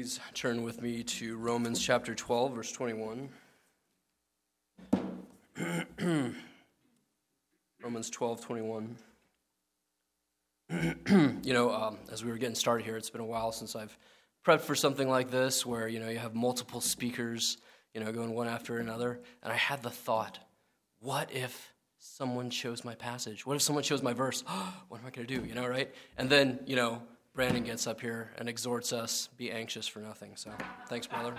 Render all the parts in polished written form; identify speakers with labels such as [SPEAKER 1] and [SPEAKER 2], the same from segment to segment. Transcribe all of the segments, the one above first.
[SPEAKER 1] Please turn with me to Romans chapter 12, verse 21. Romans 12, 21. As we were getting started here, it's been a while since I've prepped for something like this where, you have multiple speakers, going one after another. And I had the thought, what if someone chose my passage? What if someone chose my verse? What am I going to do, right? And then, Brandon gets up here and exhorts us, be anxious for nothing. So thanks, brother.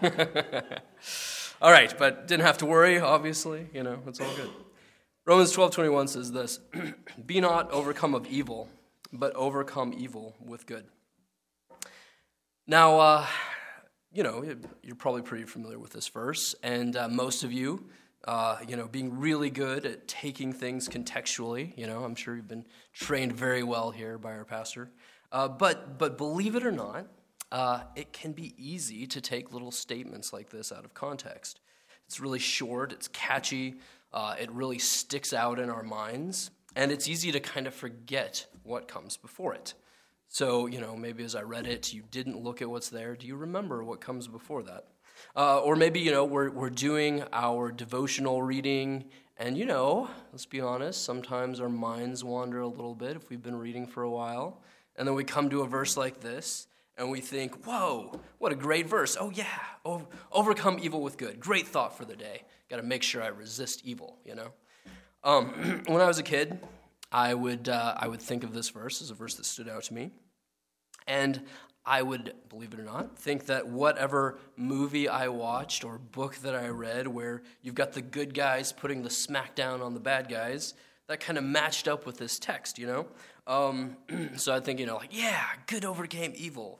[SPEAKER 1] All right, but didn't have to worry, obviously. It's all good. Romans 12:21 says this, be not overcome of evil, but overcome evil with good. Now, you're probably pretty familiar with this verse, and most of you, being really good at taking things contextually, I'm sure you've been trained very well here by our pastor. But believe it or not, it can be easy to take little statements like this out of context. It's really short, it's catchy, it really sticks out in our minds, and it's easy to kind of forget what comes before it. So, maybe as I read it, you didn't look at what's there. Do you remember what comes before that? Or maybe, we're doing our devotional reading, and, let's be honest, sometimes our minds wander a little bit if we've been reading for a while. And then we come to a verse like this, and we think, whoa, what a great verse. Oh, yeah, overcome evil with good. Great thought for the day. Got to make sure I resist evil, When I was a kid, I would think of this verse as a verse that stood out to me. And I would, believe it or not, think that whatever movie I watched or book that I read where you've got the good guys putting the smack down on the bad guys, that kind of matched up with this text, So I think, good overcame evil,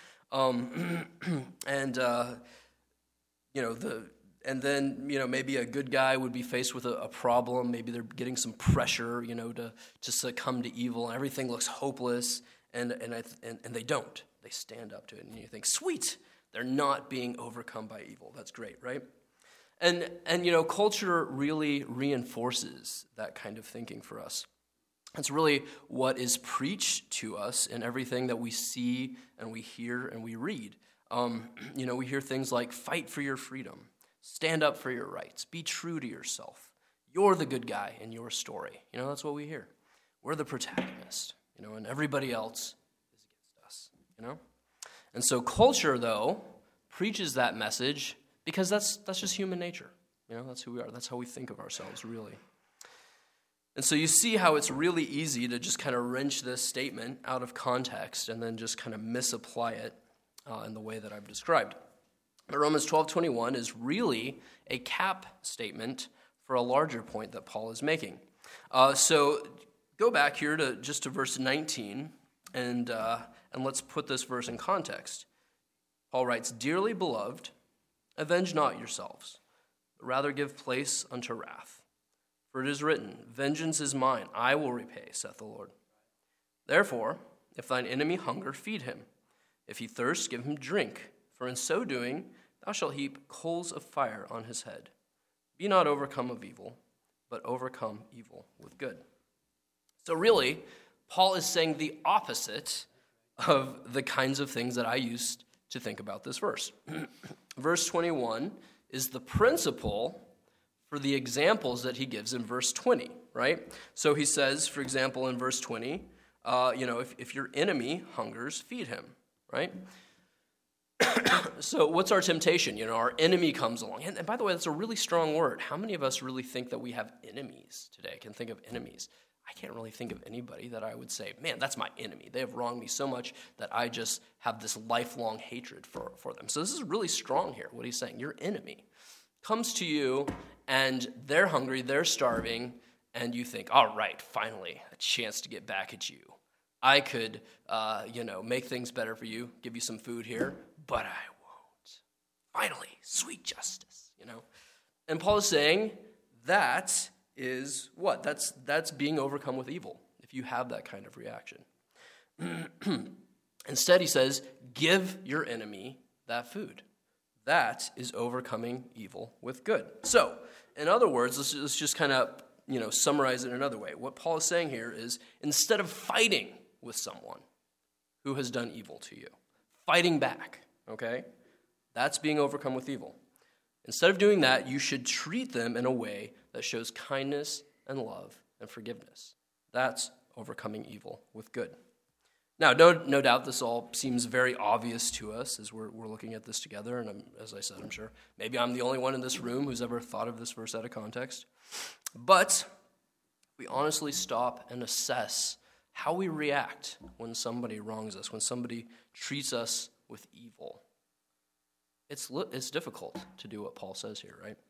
[SPEAKER 1] and then, maybe a good guy would be faced with a problem. Maybe they're getting some pressure, to succumb to evil, and everything looks hopeless, and they don't. They stand up to it, and you think, sweet, they're not being overcome by evil. That's great, right? And culture really reinforces that kind of thinking for us. It's really what is preached to us in everything that we see and we hear and we read. We hear things like fight for your freedom, stand up for your rights, be true to yourself. You're the good guy in your story. That's what we hear. We're the protagonist, and everybody else is against us, And so culture, though, preaches that message because that's just human nature. That's who we are. That's how we think of ourselves, really. And so you see how it's really easy to just kind of wrench this statement out of context and then just kind of misapply it in the way that I've described. But Romans 12:21 is really a cap statement for a larger point that Paul is making. So go back here to verse 19, and let's put this verse in context. Paul writes, "Dearly beloved, avenge not yourselves, but rather give place unto wrath. For it is written, vengeance is mine, I will repay, saith the Lord. Therefore, if thine enemy hunger, feed him. If he thirst, give him drink. For in so doing, thou shalt heap coals of fire on his head. Be not overcome of evil, but overcome evil with good." So really, Paul is saying the opposite of the kinds of things that I used to think about this verse. Verse 21 is the principle for the examples that he gives in verse 20, right? So he says, for example, in verse 20, if your enemy hungers, feed him, right? So what's our temptation? Our enemy comes along. And by the way, that's a really strong word. How many of us really think that we have enemies today, can think of enemies? I can't really think of anybody that I would say, man, that's my enemy. They have wronged me so much that I just have this lifelong hatred for them. So this is really strong here, what he's saying. Your enemy comes to you, and they're hungry, they're starving, and you think, all right, finally, a chance to get back at you. I could, make things better for you, give you some food here, but I won't. Finally, sweet justice, And Paul is saying that is what? That's being overcome with evil, if you have that kind of reaction. Instead, he says, give your enemy that food. That is overcoming evil with good. So, in other words, let's just kind of, summarize it another way. What Paul is saying here is, instead of fighting with someone who has done evil to you, fighting back, okay? That's being overcome with evil. Instead of doing that, you should treat them in a way that shows kindness and love and forgiveness. That's overcoming evil with good. Now, no doubt this all seems very obvious to us as we're looking at this together, and as I said, I'm sure maybe I'm the only one in this room who's ever thought of this verse out of context. But we honestly stop and assess how we react when somebody wrongs us, when somebody treats us with evil. It's difficult to do what Paul says here, right?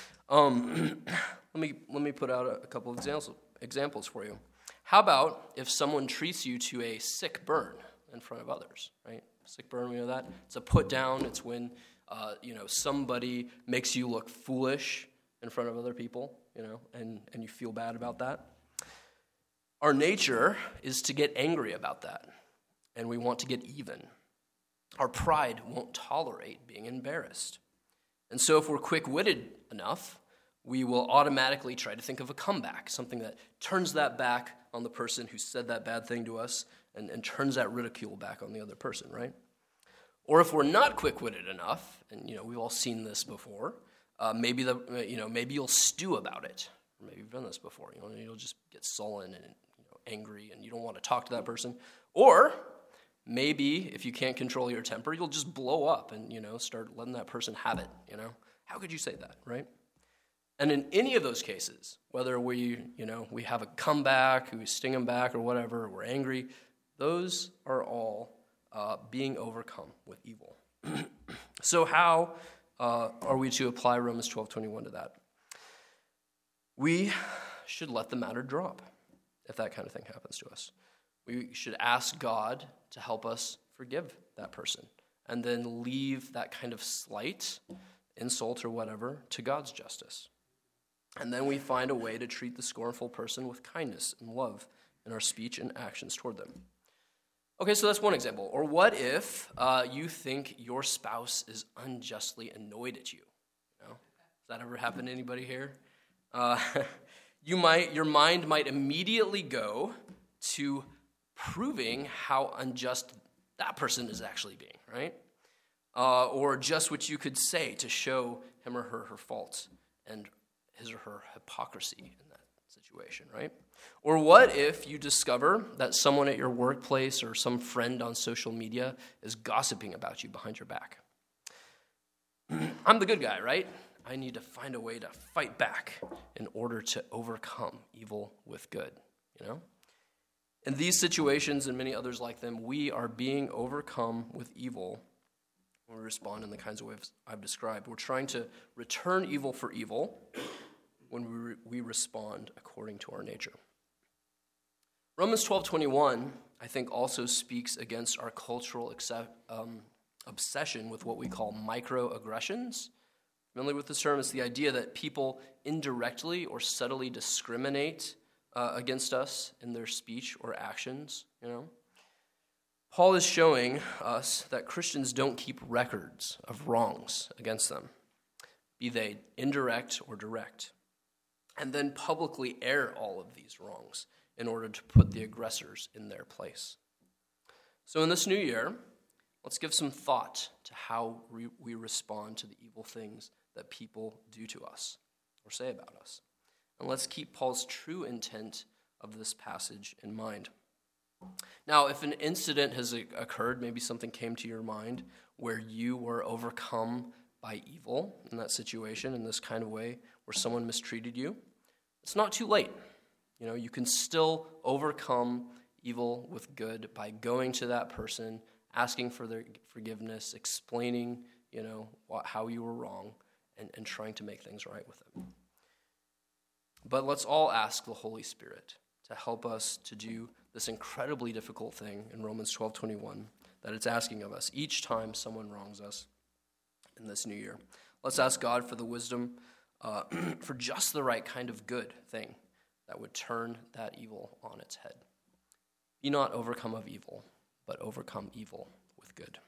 [SPEAKER 1] Let me put out a couple of examples for you. How about if someone treats you to a sick burn in front of others, right? Sick burn, we know that. It's a put down. It's when somebody makes you look foolish in front of other people, and you feel bad about that. Our nature is to get angry about that, and we want to get even. Our pride won't tolerate being embarrassed. And so if we're quick-witted enough, we will automatically try to think of a comeback, something that turns that back on the person who said that bad thing to us and turns that ridicule back on the other person, right? Or if we're not quick-witted enough, and we've all seen this before, maybe you'll stew about it. Or maybe you've done this before. You'll just get sullen and angry, and you don't want to talk to that person. Or maybe if you can't control your temper, you'll just blow up and start letting that person have it. How could you say that, right? And in any of those cases, whether we have a comeback, we sting them back or whatever, we're angry, those are all being overcome with evil. So how are we to apply Romans 12:21 to that? We should let the matter drop if that kind of thing happens to us. We should ask God to help us forgive that person and then leave that kind of slight, insult or whatever, to God's justice. And then we find a way to treat the scornful person with kindness and love in our speech and actions toward them. Okay, so that's one example. Or what if you think your spouse is unjustly annoyed at you? Has that ever happened to anybody here? Your mind might immediately go to proving how unjust that person is actually being, right? Or just what you could say to show him or her faults and his or her hypocrisy in that situation, right? Or what if you discover that someone at your workplace or some friend on social media is gossiping about you behind your back? I'm the good guy, right? I need to find a way to fight back in order to overcome evil with good, In these situations and many others like them, we are being overcome with evil when we respond in the kinds of ways I've described. We're trying to return evil for evil when we respond according to our nature. Romans 12:21, I think, also speaks against our cultural obsession with what we call microaggressions. Familiar with this term? It's the idea that people indirectly or subtly discriminate against us in their speech or actions, Paul is showing us that Christians don't keep records of wrongs against them, be they indirect or direct, and then publicly air all of these wrongs in order to put the aggressors in their place. So in this new year, let's give some thought to how we respond to the evil things that people do to us or say about us. And let's keep Paul's true intent of this passage in mind. Now, if an incident has occurred, maybe something came to your mind where you were overcome by evil in that situation, in this kind of way, where someone mistreated you, it's not too late. You can still overcome evil with good by going to that person, asking for their forgiveness, explaining, how you were wrong, and trying to make things right with them. But let's all ask the Holy Spirit to help us to do this incredibly difficult thing in Romans 12:21 that it's asking of us each time someone wrongs us in this new year. Let's ask God for the wisdom for just the right kind of good thing that would turn that evil on its head. Be not overcome of evil, but overcome evil with good.